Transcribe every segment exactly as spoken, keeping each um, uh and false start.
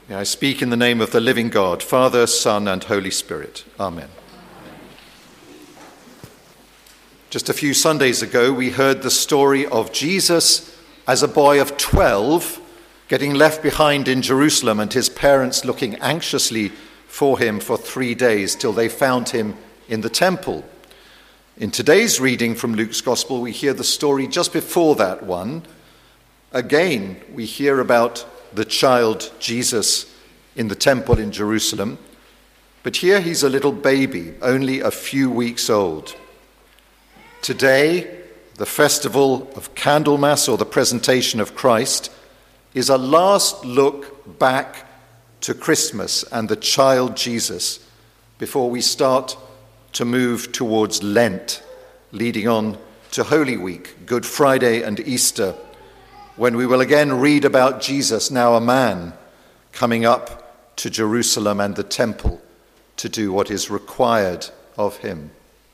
May I speak in the name of the living God, Father, Son, and Holy Spirit. Amen. Just a few Sundays ago, we heard the story of Jesus as a boy of twelve, getting left behind in Jerusalem and his parents looking anxiously for him for three days till they found him in the temple. In today's reading from Luke's Gospel, we hear the story just before that one. Again, we hear about the child Jesus in the temple in Jerusalem, but here he's a little baby, only a few weeks old. Today, the festival of Candlemas, or the presentation of Christ, is a last look back to Christmas and the child Jesus before we start to move towards Lent, leading on to Holy Week, Good Friday and Easter, when we will again read about Jesus, now a man, coming up to Jerusalem and the temple to do what is required of him.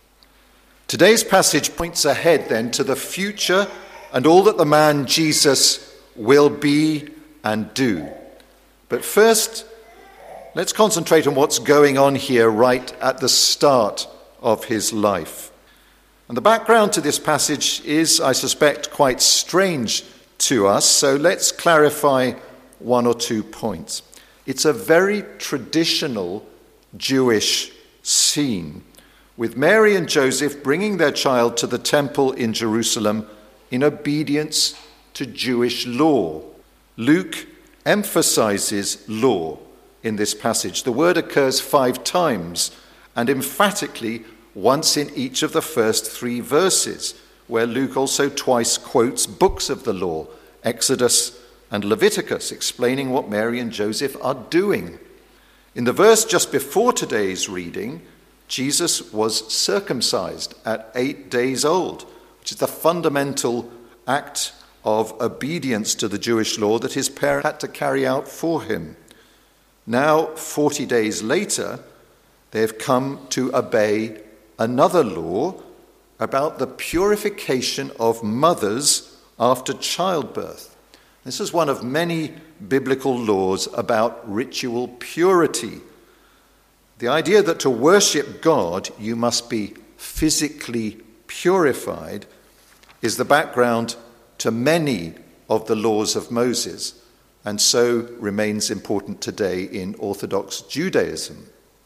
Today's passage points ahead then to the future and all that the man Jesus will be and do. But first, let's concentrate on what's going on here right at the start of his life. And the background to this passage is, I suspect, quite strange to us, so let's clarify one or two points. It's a very traditional Jewish scene, with Mary and Joseph bringing their child to the temple in Jerusalem in obedience to Jewish law. Luke emphasizes law in this passage. The word occurs five times, and emphatically once in each of the first three verses, where Luke also twice quotes books of the law, Exodus and Leviticus, explaining what Mary and Joseph are doing. In the verse just before today's reading, Jesus was circumcised at eight days old, which is the fundamental act of obedience to the Jewish law that his parents had to carry out for him. Now, forty days later, they've come to obey another law about the purification of mothers after childbirth. This is one of many biblical laws about ritual purity. The idea that to worship God you must be physically purified is the background to many of the laws of Moses, and so remains important today in Orthodox Judaism.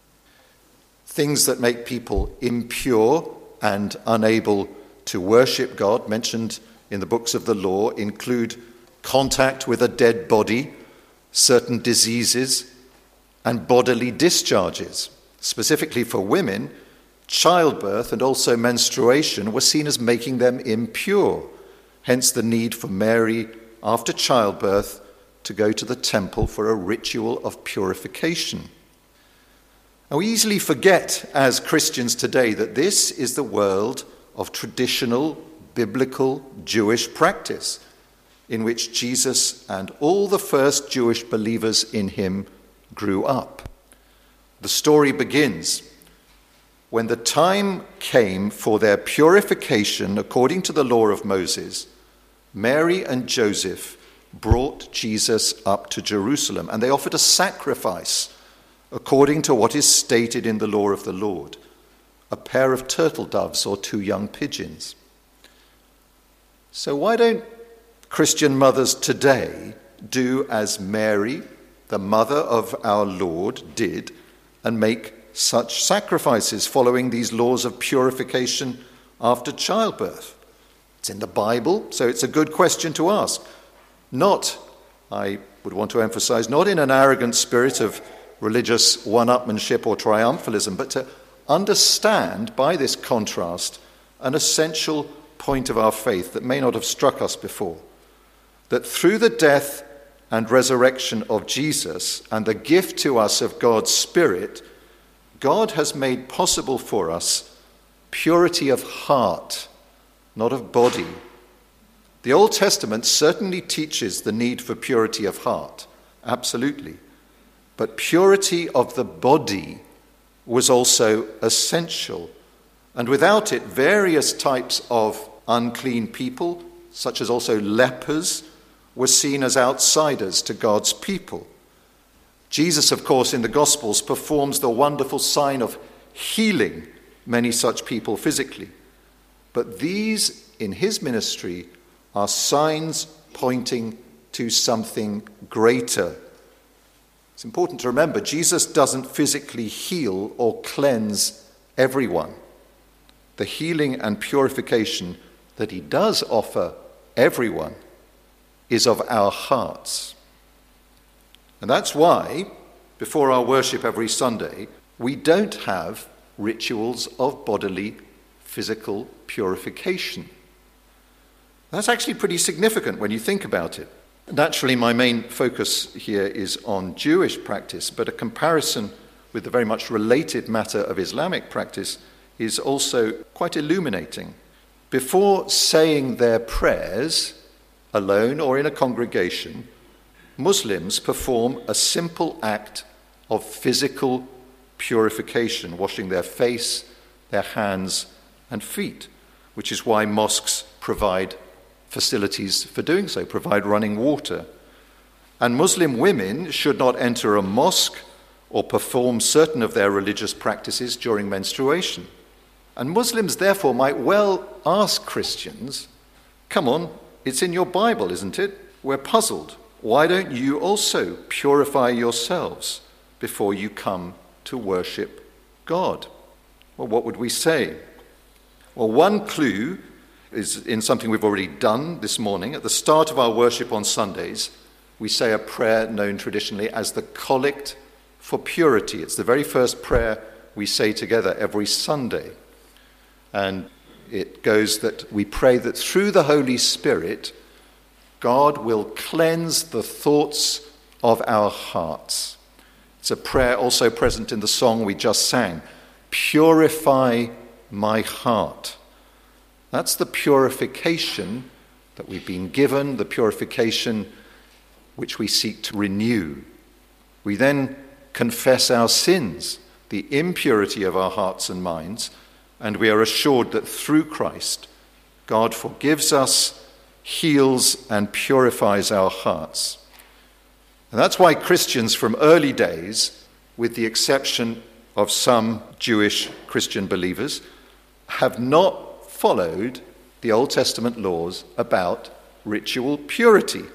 Things that make people impure and unable to worship God, mentioned in the books of the law, include contact with a dead body, certain diseases, and bodily discharges. Specifically for women, childbirth and also menstruation were seen as making them impure, hence the need for Mary, after childbirth, to go to the temple for a ritual of purification. And we easily forget as Christians today that this is the world of traditional biblical Jewish practice in which Jesus and all the first Jewish believers in him grew up. The story begins when the time came for their purification according to the law of Moses. Mary and Joseph brought Jesus up to Jerusalem, and they offered a sacrifice according to what is stated in the law of the Lord, a pair of turtle doves or two young pigeons. So why don't Christian mothers today do as Mary, the mother of our Lord, did and make such sacrifices following these laws of purification after childbirth? It's in the Bible, so it's a good question to ask. Not, I would want to emphasize, not in an arrogant spirit of religious one-upmanship or triumphalism, but to understand by this contrast an essential point of our faith that may not have struck us before, that through the death and resurrection of Jesus and the gift to us of God's Spirit, God has made possible for us purity of heart, not of body. The Old Testament certainly teaches the need for purity of heart, absolutely. But purity of the body was also essential. And without it, various types of unclean people, such as also lepers, were seen as outsiders to God's people. Jesus, of course, in the Gospels performs the wonderful sign of healing many such people physically. But these, in his ministry, are signs pointing to something greater. It's important to remember, Jesus doesn't physically heal or cleanse everyone. The healing and purification that he does offer everyone is of our hearts. And that's why, before our worship every Sunday, we don't have rituals of bodily, physical purification. That's actually pretty significant when you think about it. Naturally, my main focus here is on Jewish practice, but a comparison with the very much related matter of Islamic practice is also quite illuminating. Before saying their prayers, alone or in a congregation, Muslims perform a simple act of physical purification, washing their face, their hands, and feet, which is why mosques provide facilities for doing so, provide running water. And Muslim women should not enter a mosque or perform certain of their religious practices during menstruation. And Muslims, therefore, might well ask Christians, come on, it's in your Bible, isn't it? We're puzzled. Why don't you also purify yourselves before you come to worship God? Well, what would we say? Well, one clue is in something we've already done this morning. At the start of our worship on Sundays, we say a prayer known traditionally as the Collect for Purity. It's the very first prayer we say together every Sunday. And it goes that we pray that through the Holy Spirit, God will cleanse the thoughts of our hearts. It's a prayer also present in the song we just sang, Purify My Heart. That's the purification that we've been given, the purification which we seek to renew. We then confess our sins, the impurity of our hearts and minds, and we are assured that through Christ, God forgives us, heals, and purifies our hearts. And that's why Christians from early days, with the exception of some Jewish Christian believers, have not followed the Old Testament laws about ritual purity,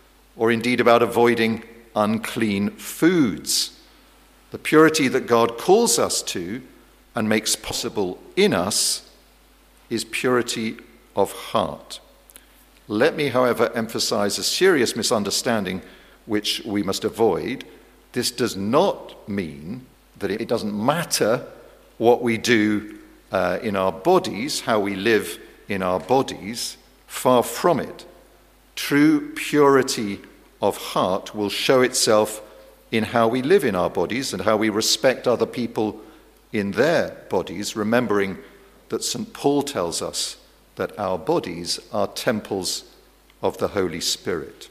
or indeed about avoiding unclean foods. The purity that God calls us to and makes possible in us is purity of heart. Let me, however, emphasize a serious misunderstanding which we must avoid. This does not mean that it doesn't matter what we do uh, in our bodies, how we live in our bodies. Far from it. True purity of heart will show itself in how we live in our bodies and how we respect other people in their bodies, remembering that Saint Paul tells us that our bodies are temples of the Holy Spirit.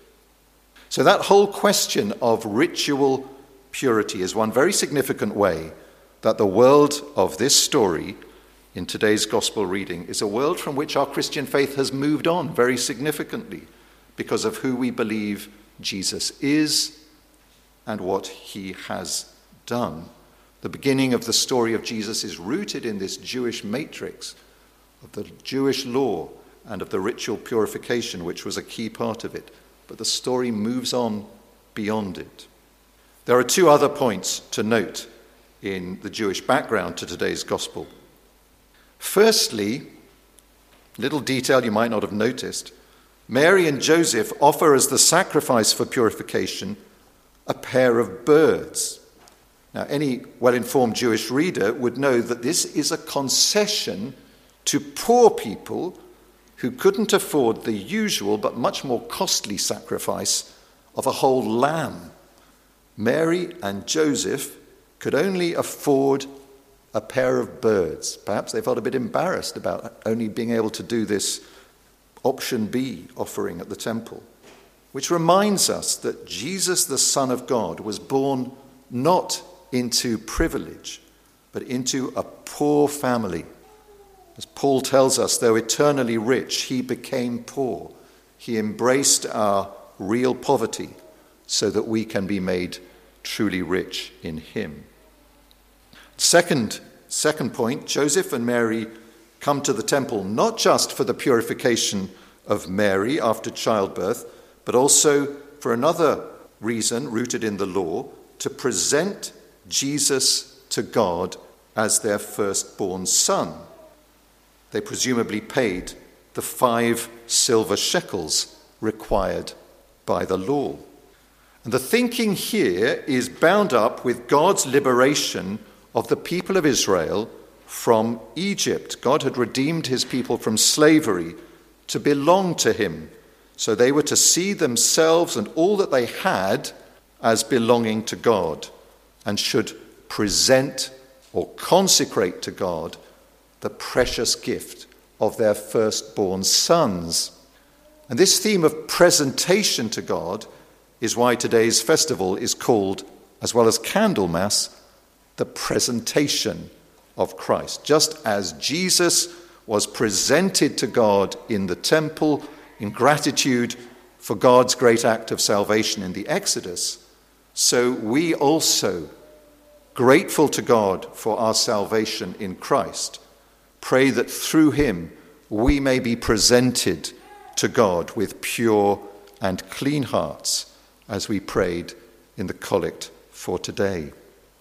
So that whole question of ritual purity is one very significant way that the world of this story in today's gospel reading is a world from which our Christian faith has moved on very significantly because of who we believe Jesus is and what he has done. The beginning of the story of Jesus is rooted in this Jewish matrix of the Jewish law and of the ritual purification, which was a key part of it. But the story moves on beyond it. There are two other points to note in the Jewish background to today's gospel. Firstly, little detail you might not have noticed, Mary and Joseph offer as the sacrifice for purification a pair of birds. Now, any well-informed Jewish reader would know that this is a concession to poor people who couldn't afford the usual but much more costly sacrifice of a whole lamb. Mary and Joseph could only afford a pair of birds. Perhaps they felt a bit embarrassed about only being able to do this option B offering at the temple, which reminds us that Jesus, the Son of God, was born not into privilege, but into a poor family. As Paul tells us, though eternally rich, he became poor. He embraced our real poverty so that we can be made truly truly rich in him. Second, second point, Joseph and Mary come to the temple not just for the purification of Mary after childbirth, but also for another reason rooted in the law, to present Jesus to God as their firstborn son. They presumably paid the five silver shekels required by the law. And the thinking here is bound up with God's liberation of the people of Israel from Egypt. God had redeemed his people from slavery to belong to him. So they were to see themselves and all that they had as belonging to God, and should present or consecrate to God the precious gift of their firstborn sons. And this theme of presentation to God is why today's festival is called, as well as Candlemas, the presentation of Christ. Just as Jesus was presented to God in the temple in gratitude for God's great act of salvation in the Exodus, so we also, grateful to God for our salvation in Christ, pray that through him we may be presented to God with pure and clean hearts, as we prayed in the collect for today.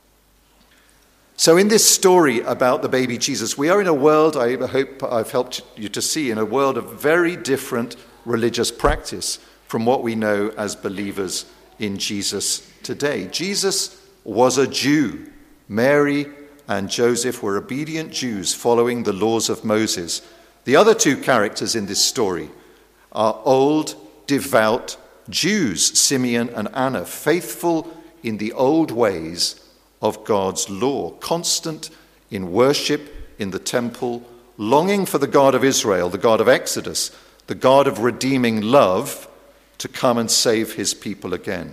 So in this story about the baby Jesus, we are in a world, I hope I've helped you to see, in a world of very different religious practice from what we know as believers in Jesus today. Jesus was a Jew. Mary and Joseph were obedient Jews following the laws of Moses. The other two characters in this story are old, devout Jews, Simeon and Anna, faithful in the old ways of God's law, constant in worship in the temple, longing for the God of Israel, the God of Exodus, the God of redeeming love, to come and save his people again.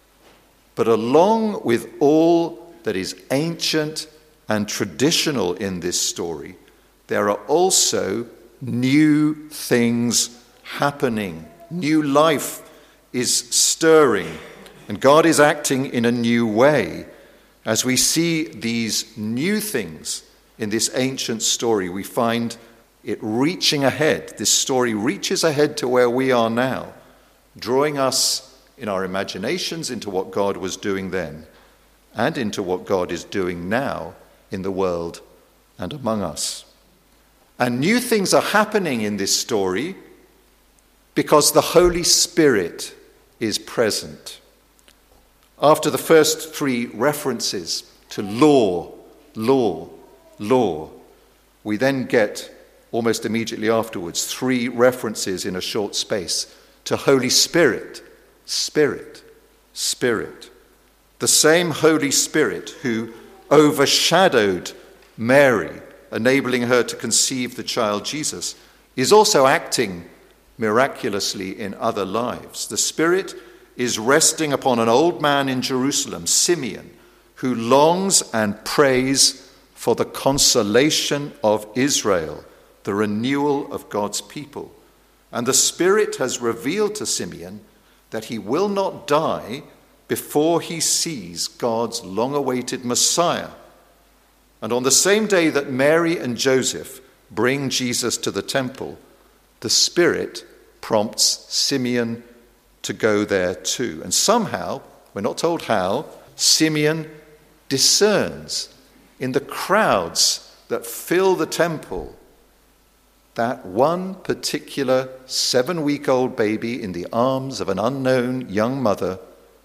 But along with all that is ancient and traditional in this story, there are also new things happening. New life is stirring, and God is acting in a new way. As we see these new things in this ancient story, we find it reaching ahead. This story reaches ahead to where we are now, drawing us in our imaginations into what God was doing then and into what God is doing now in the world and among us. And new things are happening in this story because the Holy Spirit is present. After the first three references to law, law, law, we then get, almost immediately afterwards, three references in a short space to Holy Spirit, Spirit, Spirit. The same Holy Spirit who overshadowed Mary, enabling her to conceive the child Jesus, is also acting miraculously in other lives. The Spirit is resting upon an old man in Jerusalem, Simeon, who longs and prays for the consolation of Israel, the renewal of God's people. And the Spirit has revealed to Simeon that he will not die before he sees God's long-awaited Messiah. And on the same day that Mary and Joseph bring Jesus to the temple, the Spirit prompts Simeon to go there too. And somehow, we're not told how, Simeon discerns in the crowds that fill the temple that one particular seven-week-old baby in the arms of an unknown young mother.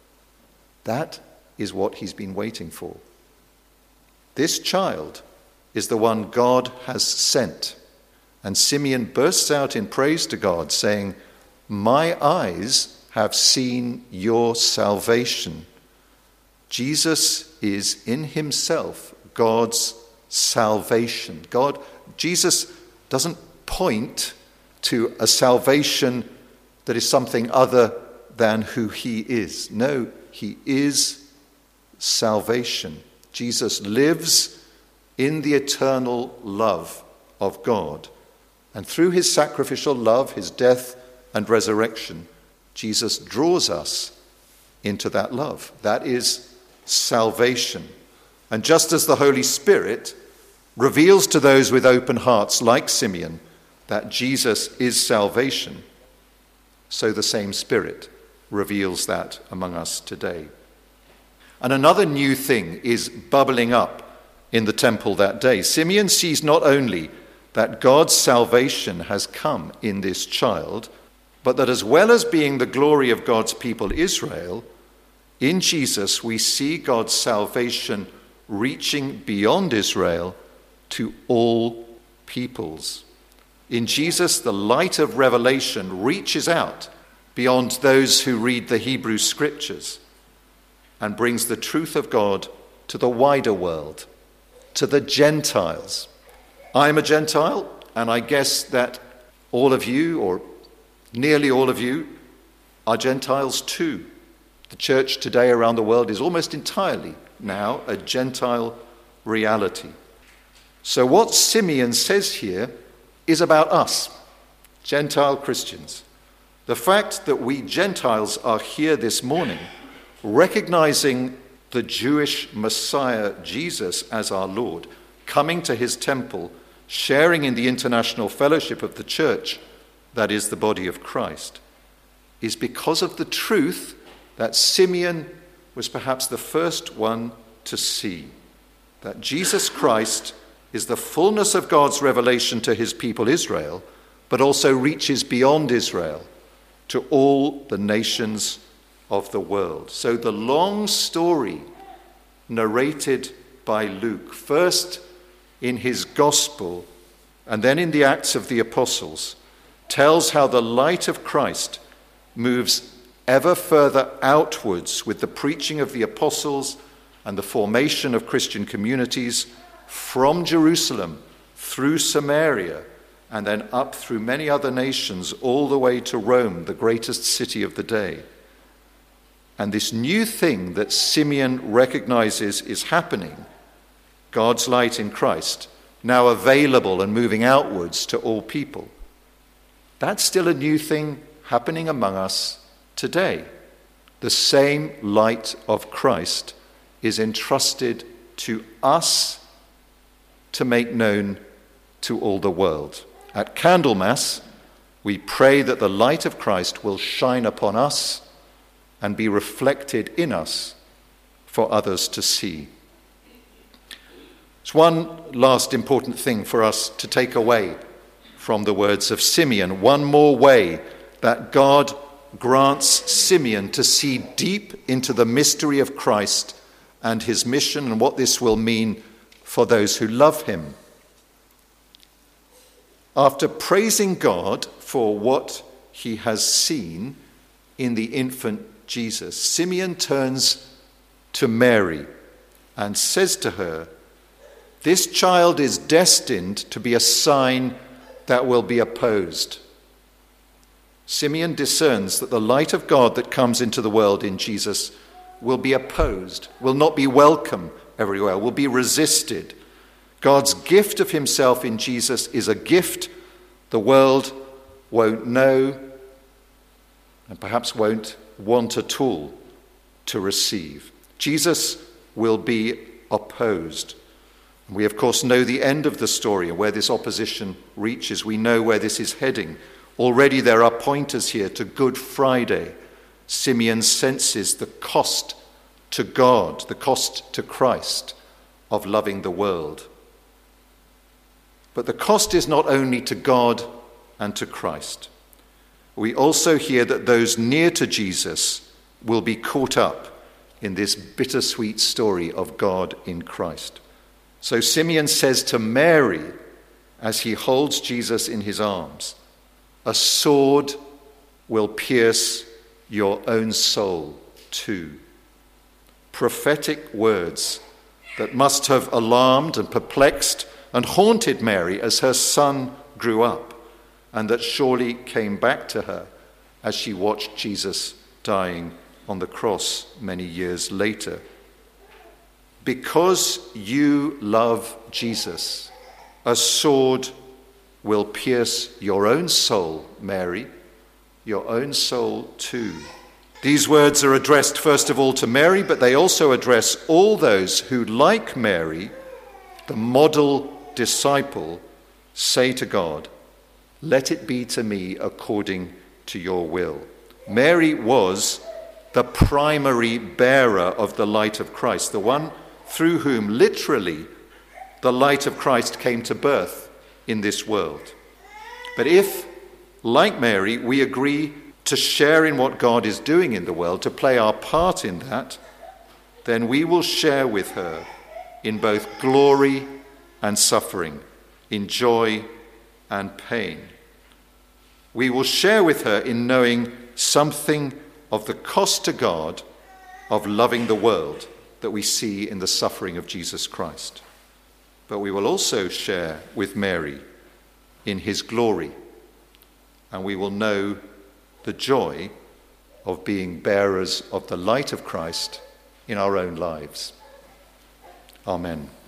That is what he's been waiting for. This child is the one God has sent. And Simeon bursts out in praise to God, saying, "My eyes have seen your salvation." Jesus is in himself God's salvation. God, Jesus doesn't point to a salvation that is something other than who he is. No, he is salvation. Jesus lives in the eternal love of God. And through his sacrificial love, his death and resurrection, Jesus draws us into that love. That is salvation. And just as the Holy Spirit reveals to those with open hearts like Simeon that Jesus is salvation, so the same Spirit reveals that among us today. And another new thing is bubbling up in the temple that day. Simeon sees not only that God's salvation has come in this child, but that as well as being the glory of God's people Israel, in Jesus we see God's salvation reaching beyond Israel to all peoples. In Jesus, the light of revelation reaches out beyond those who read the Hebrew scriptures and brings the truth of God to the wider world, to the Gentiles. I'm a Gentile, and I guess that all of you, or nearly all of you, are Gentiles too. The church today around the world is almost entirely now a Gentile reality. So what Simeon says here is about us, Gentile Christians. The fact that we Gentiles are here this morning, recognizing the Jewish Messiah, Jesus, as our Lord, coming to his temple, sharing in the international fellowship of the church, that is the body of Christ, is because of the truth that Simeon was perhaps the first one to see, that Jesus Christ is the fullness of God's revelation to his people Israel, but also reaches beyond Israel to all the nations of the world. So the long story narrated by Luke, first in his gospel and then in the Acts of the Apostles, tells how the light of Christ moves ever further outwards with the preaching of the apostles and the formation of Christian communities from Jerusalem through Samaria and then up through many other nations all the way to Rome, the greatest city of the day. And this new thing that Simeon recognizes is happening, God's light in Christ, now available and moving outwards to all people, that's still a new thing happening among us today. The same light of Christ is entrusted to us to make known to all the world. At Candlemas, we pray that the light of Christ will shine upon us and be reflected in us for others to see. It's one last important thing for us to take away from the words of Simeon. One more way that God grants Simeon to see deep into the mystery of Christ and his mission and what this will mean for those who love him. After praising God for what he has seen in the infant Jesus, Simeon turns to Mary and says to her, "This child is destined to be a sign that will be opposed." Simeon discerns that the light of God that comes into the world in Jesus will be opposed, will not be welcome everywhere, will be resisted. God's gift of himself in Jesus is a gift the world won't know and perhaps won't want at all to receive. Jesus will be opposed. We, of course, know the end of the story and where this opposition reaches. We know where this is heading. Already there are pointers here to Good Friday. Simeon senses the cost to God, the cost to Christ of loving the world. But the cost is not only to God and to Christ. We also hear that those near to Jesus will be caught up in this bittersweet story of God in Christ. So Simeon says to Mary, as he holds Jesus in his arms, "A sword will pierce your own soul too." Prophetic words that must have alarmed and perplexed and haunted Mary as her son grew up, and that surely came back to her as she watched Jesus dying on the cross many years later. Because you love Jesus, a sword will pierce your own soul, Mary, your own soul too. These words are addressed first of all to Mary, but they also address all those who, like Mary, the model disciple, say to God, "Let it be to me according to your will." Mary was the primary bearer of the light of Christ, the one through whom literally the light of Christ came to birth in this world. But if, like Mary, we agree to share in what God is doing in the world, to play our part in that, then we will share with her in both glory and suffering, in joy and pain. We will share with her in knowing something of the cost to God of loving the world that we see in the suffering of Jesus Christ. But we will also share with Mary in his glory, and we will know the joy of being bearers of the light of Christ in our own lives. Amen.